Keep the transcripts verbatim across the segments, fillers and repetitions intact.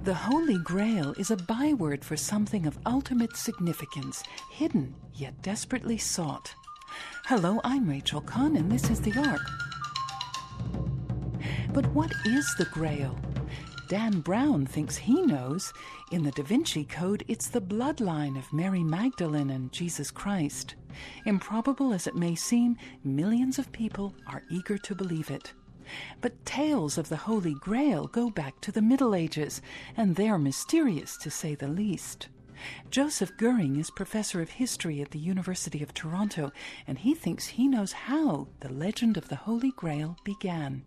The Holy Grail is a byword for something of ultimate significance, hidden yet desperately sought. Hello, I'm Rachel Kahn, and this is The Ark. But what is the Grail? Dan Brown thinks he knows. In the Da Vinci Code, it's the bloodline of Mary Magdalene and Jesus Christ. Improbable as it may seem, millions of people are eager to believe it. But tales of the Holy Grail go back to the Middle Ages, and they're mysterious to say the least. Joseph Goering is professor of history at the University of Toronto, and he thinks he knows how the legend of the Holy Grail began.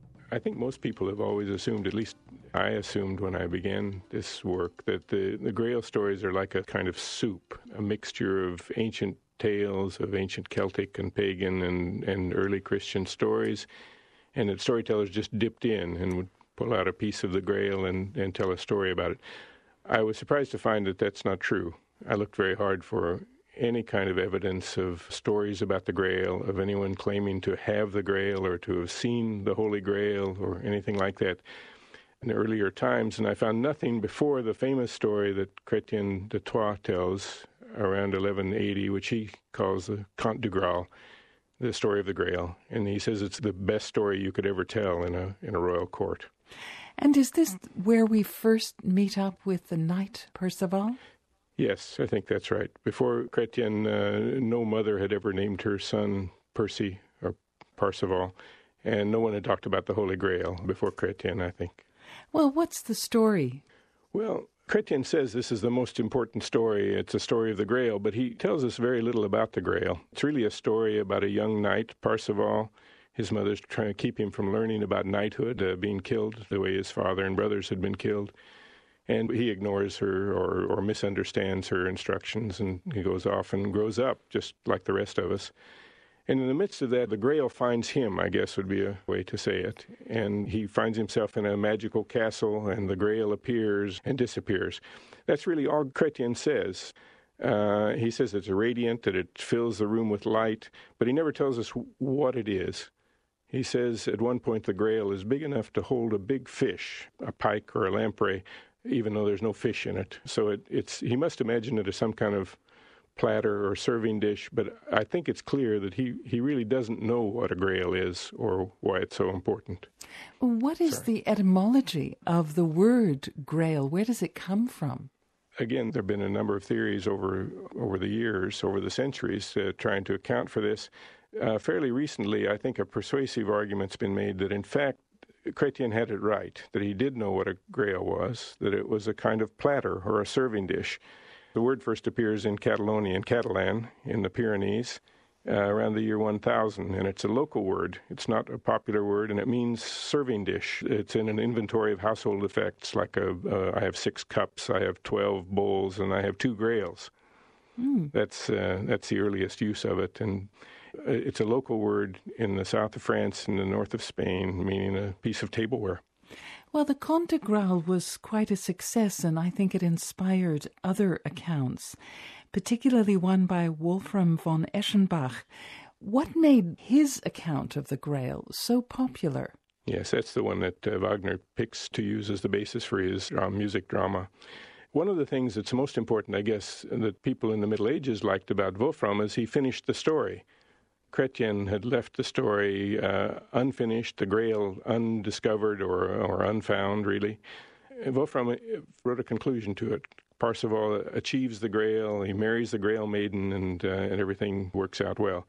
I think most people have always assumed, at least I assumed when I began this work, that the, the Grail stories are like a kind of soup, a mixture of ancient tales, of ancient Celtic and pagan and, and early Christian stories, and that storytellers just dipped in and would pull out a piece of the Grail and, and tell a story about it. I was surprised to find that that's not true. I looked very hard for any kind of evidence of stories about the Grail, of anyone claiming to have the Grail or to have seen the Holy Grail or anything like that in earlier times, and I found nothing before the famous story that Chrétien de Troyes tells around eleven eighty, which he calls the Conte du Graal, the story of the Grail, and he says it's the best story you could ever tell in a in a royal court. And is this where we first meet up with the knight Percival? Yes, I think that's right. Before Chrétien, uh, no mother had ever named her son Percy or Parzival, and no one had talked about the Holy Grail before Chrétien, I think. Well, what's the story? Well, Chrétien says this is the most important story. It's a story of the Grail, but he tells us very little about the Grail. It's really a story about a young knight, Parzival. His mother's trying to keep him from learning about knighthood, uh, being killed the way his father and brothers had been killed. And he ignores her or, or misunderstands her instructions, and he goes off and grows up, just like the rest of us. And in the midst of that, the Grail finds him, I guess would be a way to say it. And he finds himself in a magical castle, and the Grail appears and disappears. That's really all Chrétien says. Uh, he says it's radiant, that it fills the room with light, but he never tells us what it is. He says at one point the Grail is big enough to hold a big fish, a pike or a lamprey, even though there's no fish in it. So it, it's he must imagine it as some kind of platter or serving dish, but I think it's clear that he, he really doesn't know what a Grail is or why it's so important. What is Sorry. the etymology of the word Grail? Where does it come from? Again, there have been a number of theories over over the years, over the centuries, uh, trying to account for this. Uh, fairly recently, I think a persuasive argument's been made that, in fact, Chrétien had it right, that he did know what a Grail was, that it was a kind of platter or a serving dish. The word first appears in Catalonian, Catalan, in the Pyrenees, uh, around the year one thousand, and it's a local word. It's not a popular word, and it means serving dish. It's in an inventory of household effects, like a, uh, I have six cups, I have twelve bowls, and I have two Grails. Mm. That's uh, that's the earliest use of it, and it's a local word in the south of France and the north of Spain, meaning a piece of tableware. Well, the Conte du Graal was quite a success, and I think it inspired other accounts, particularly one by Wolfram von Eschenbach. What made his account of the Grail so popular? Yes, that's the one that uh, Wagner picks to use as the basis for his uh, music drama. One of the things that's most important, I guess, that people in the Middle Ages liked about Wolfram is he finished the story. Chrétien had left the story uh, unfinished, the Grail undiscovered or, or unfound, really. Wolfram wrote a conclusion to it. Parzival achieves the Grail, he marries the Grail maiden, and, uh, and everything works out well.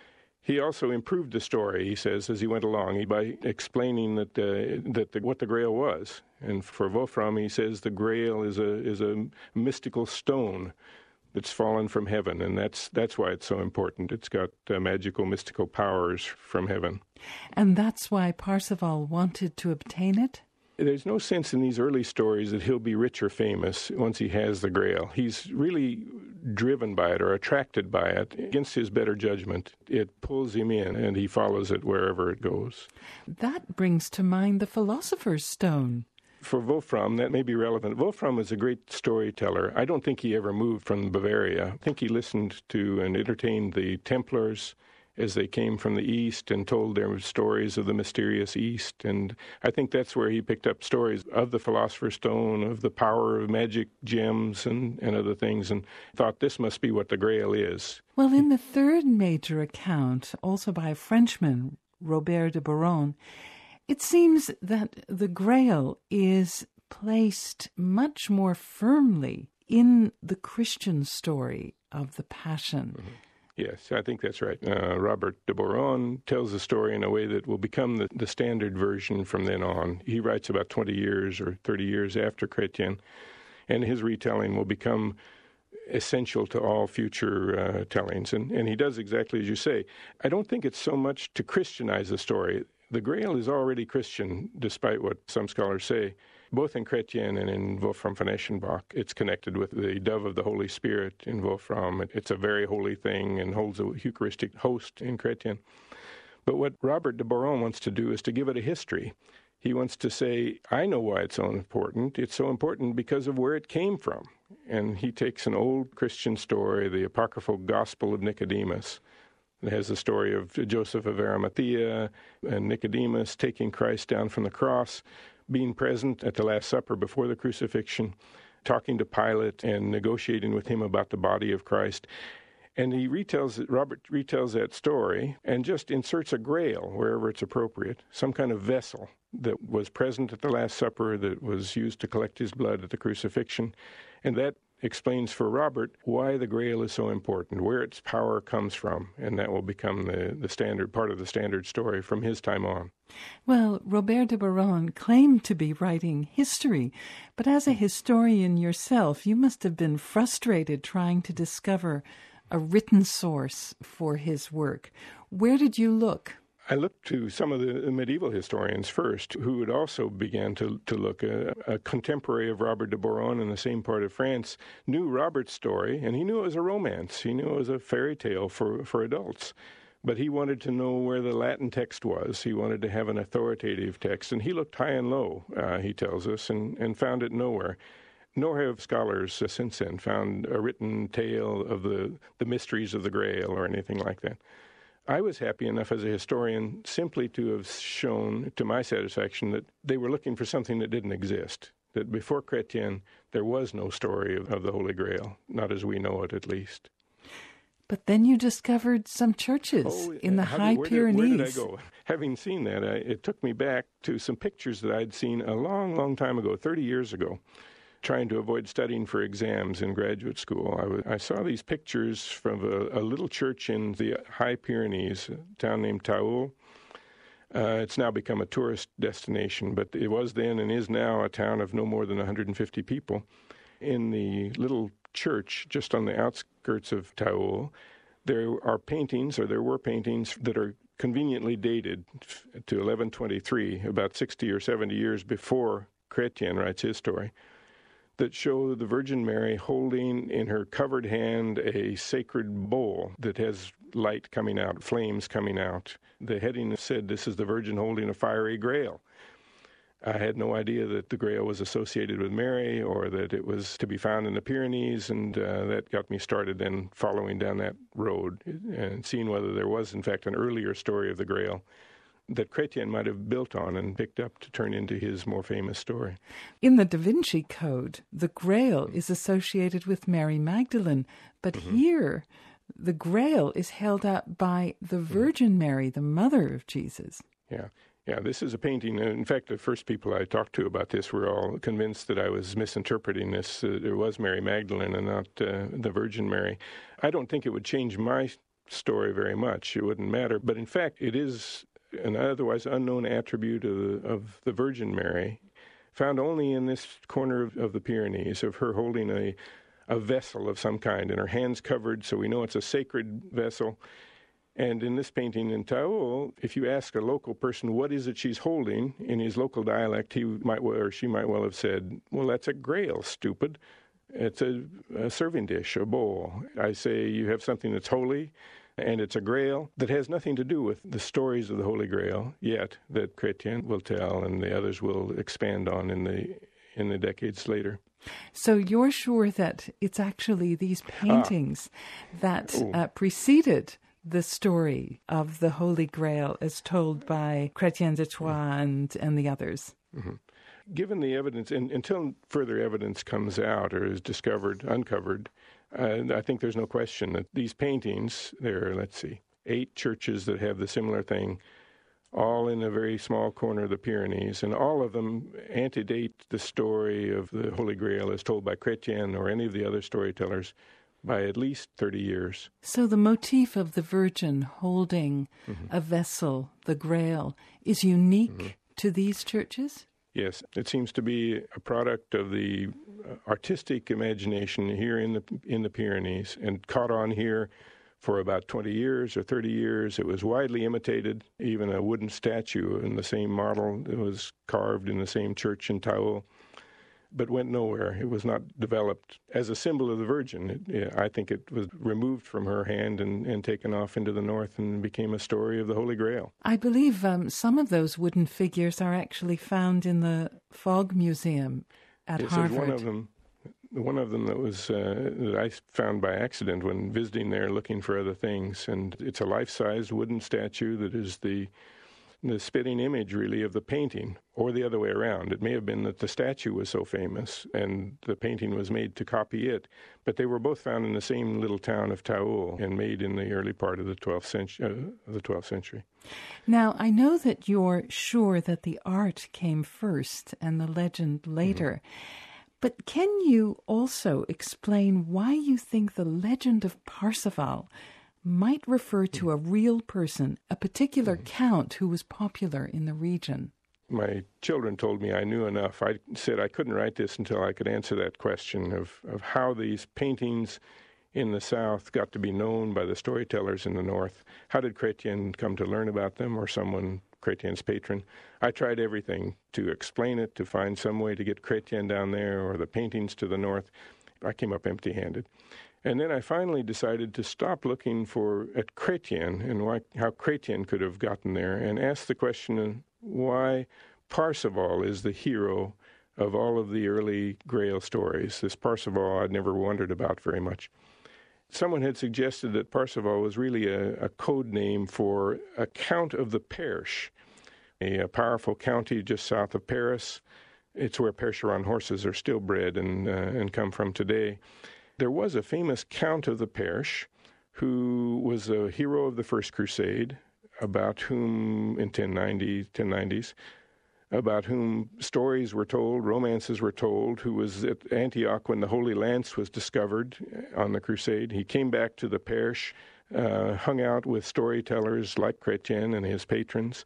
He also improved the story, he says, as he went along, by explaining that uh, that the, what the Grail was. And for Wolfram, he says the Grail is a is a mystical stone that's fallen from heaven, and that's that's why it's so important. It's got uh, magical, mystical powers from heaven. And that's why Parzival wanted to obtain it? There's no sense in these early stories that he'll be rich or famous once he has the Grail. He's really driven by it or attracted by it against his better judgment. It pulls him in, and he follows it wherever it goes. That brings to mind the Philosopher's Stone. For Wolfram, that may be relevant. Wolfram was a great storyteller. I don't think he ever moved from Bavaria. I think he listened to and entertained the Templars as they came from the East and told their stories of the mysterious East. And I think that's where he picked up stories of the Philosopher's Stone, of the power of magic gems and, and other things, and thought this must be what the Grail is. Well, in the third major account, also by a Frenchman, Robert de Boron, it seems that the Grail is placed much more firmly in the Christian story of the Passion. Mm-hmm. Yes, I think that's right. Uh, Robert de Boron tells the story in a way that will become the, the standard version from then on. He writes about twenty years or thirty years after Chrétien, and his retelling will become essential to all future uh, tellings. And, and he does exactly as you say. I don't think it's so much to Christianize the story. The Grail is already Christian, despite what some scholars say. Both in Chrétien and in Wolfram von Eschenbach, it's connected with the dove of the Holy Spirit in Wolfram. It's a very holy thing and holds a Eucharistic host in Chrétien. But what Robert de Boron wants to do is to give it a history. He wants to say, I know why it's so important. It's so important because of where it came from. And he takes an old Christian story, the apocryphal Gospel of Nicodemus. It has the story of Joseph of Arimathea and Nicodemus taking Christ down from the cross, being present at the Last Supper before the crucifixion, talking to Pilate and negotiating with him about the body of Christ. And he retells, Robert retells that story and just inserts a grail wherever it's appropriate, some kind of vessel that was present at the Last Supper that was used to collect his blood at the crucifixion. And that explains for Robert why the Grail is so important, where its power comes from, and that will become the, the standard part of the standard story from his time on. Well, Robert de Boron claimed to be writing history, but as a historian yourself, you must have been frustrated trying to discover a written source for his work. Where did you look? I looked to some of the medieval historians first, who had also began to, to look. A, a contemporary of Robert de Boron in the same part of France knew Robert's story, and he knew it was a romance. He knew it was a fairy tale for, for adults. But he wanted to know where the Latin text was. He wanted to have an authoritative text, and he looked high and low, uh, he tells us, and, and found it nowhere. Nor have scholars uh, since then found a written tale of the, the mysteries of the Grail or anything like that. I was happy enough as a historian simply to have shown, to my satisfaction, that they were looking for something that didn't exist, that before Chrétien there was no story of, of the Holy Grail, not as we know it at least. But then you discovered some churches oh, in the High did, where Pyrenees. Did, where did I go? Having seen that, I, it took me back to some pictures that I'd seen a long, long time ago, thirty years ago, trying to avoid studying for exams in graduate school. I, w- I saw these pictures from a, a little church in the High Pyrenees, a town named Taoul. Uh, it's now become a tourist destination, but it was then and is now a town of no more than one hundred fifty people. In the little church just on the outskirts of Taoul, there are paintings, or there were paintings, that are conveniently dated to eleven twenty-three, about sixty or seventy years before Chrétien writes his story, that show the Virgin Mary holding in her covered hand a sacred bowl that has light coming out, flames coming out. The heading said, "This is the Virgin holding a fiery Grail." I had no idea that the Grail was associated with Mary or that it was to be found in the Pyrenees, and uh, that got me started then following down that road and seeing whether there was, in fact, an earlier story of the Grail that Chrétien might have built on and picked up to turn into his more famous story. In the Da Vinci Code, the Grail is associated with Mary Magdalene, but mm-hmm. here the Grail is held up by the Virgin mm-hmm. Mary, the mother of Jesus. Yeah. Yeah, this is a painting. In fact, the first people I talked to about this were all convinced that I was misinterpreting this. Uh, there was Mary Magdalene and not uh, the Virgin Mary. I don't think it would change my story very much. It wouldn't matter. But in fact, it is an otherwise unknown attribute of the, of the Virgin Mary, found only in this corner of, of the Pyrenees, of her holding a, a vessel of some kind, and her hands covered, so we know it's a sacred vessel. And in this painting in Taoul, if you ask a local person what is it she's holding in his local dialect, he might well, or she might well have said, "Well, that's a grail, stupid. It's a, a serving dish, a bowl." I say you have something that's holy, and it's a grail that has nothing to do with the stories of the Holy Grail yet that Chrétien will tell and the others will expand on in the in the decades later. So you're sure that it's actually these paintings ah. that uh, preceded the story of the Holy Grail as told by Chrétien de Troyes and, and the others? Mm-hmm. Given the evidence, and until further evidence comes out or is discovered, uncovered, uh, I think there's no question that these paintings, there are, let's see, eight churches that have the similar thing, all in a very small corner of the Pyrenees, and all of them antedate the story of the Holy Grail as told by Chrétien or any of the other storytellers by at least thirty years. So the motif of the Virgin holding mm-hmm. a vessel, the Grail, is unique mm-hmm. to these churches? Yes, it seems to be a product of the artistic imagination here in the in the Pyrenees, and caught on here for about twenty years or thirty years. It was widely imitated. Even a wooden statue in the same model that was carved in the same church in Taul, but went nowhere. It was not developed as a symbol of the Virgin. It, I think it was removed from her hand and, and taken off into the north and became a story of the Holy Grail. I believe um, some of those wooden figures are actually found in the Fogg Museum at yes, Harvard. One of them, one of them that was uh, that I found by accident when visiting there looking for other things, and it's a life-sized wooden statue that is the the spitting image, really, of the painting, or the other way around. It may have been that the statue was so famous and the painting was made to copy it, but they were both found in the same little town of Taul and made in the early part of the twelfth century. Uh, the twelfth century. Now, I know that you're sure that the art came first and the legend later, mm-hmm. but can you also explain why you think the legend of Parzival might refer to a real person, a particular mm-hmm. count who was popular in the region? My children told me I knew enough. I said I couldn't write this until I could answer that question of, of how these paintings in the south got to be known by the storytellers in the north. How did Chrétien come to learn about them, or someone, Chrétien's patron? I tried everything to explain it, to find some way to get Chrétien down there or the paintings to the north. I came up empty-handed. And then I finally decided to stop looking for at Chrétien and why, how Chrétien could have gotten there, and ask the question why Parzival is the hero of all of the early Grail stories. This Parzival I'd never wondered about very much. Someone had suggested that Parzival was really a, a code name for a count of the Perche, a, a powerful county just south of Paris. It's where Percheron horses are still bred and uh, and come from today. There was a famous Count of the Perche who was a hero of the First Crusade, about whom, in ten ninety, ten nineties, about whom stories were told, romances were told, who was at Antioch when the Holy Lance was discovered on the Crusade. He came back to the Perche, uh, hung out with storytellers like Chrétien and his patrons,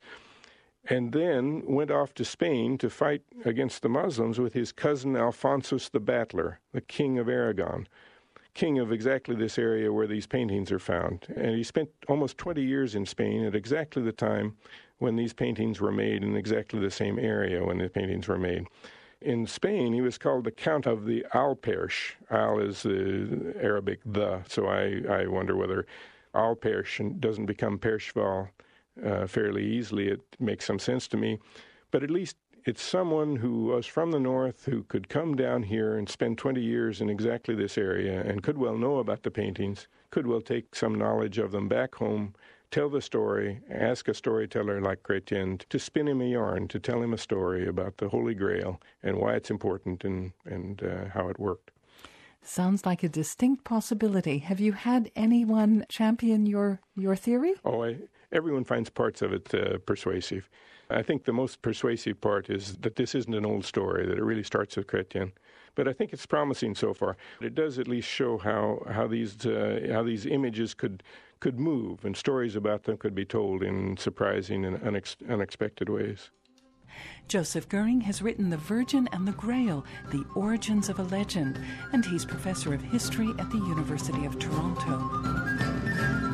and then went off to Spain to fight against the Muslims with his cousin Alphonsus the Battler, the king of Aragon, king of exactly this area where these paintings are found. And he spent almost twenty years in Spain at exactly the time when these paintings were made, in exactly the same area when the paintings were made. In Spain, he was called the Count of the Alperche. Al is the Arabic the, so I, I wonder whether Alperche doesn't become Percheval Uh, fairly easily. It makes some sense to me. But at least it's someone who was from the north who could come down here and spend twenty years in exactly this area and could well know about the paintings, could well take some knowledge of them back home, tell the story, ask a storyteller like Chrétien to spin him a yarn, to tell him a story about the Holy Grail and why it's important and, and uh, how it worked. Sounds like a distinct possibility. Have you had anyone champion your, your theory? Oh, I... Everyone finds parts of it uh, persuasive. I think the most persuasive part is that this isn't an old story, that it really starts with Chrétien. But I think it's promising so far. It does at least show how how these uh, how these images could could move, and stories about them could be told in surprising and unex- unexpected ways. Joseph Goering has written The Virgin and the Grail, The Origins of a Legend, and he's professor of history at the University of Toronto.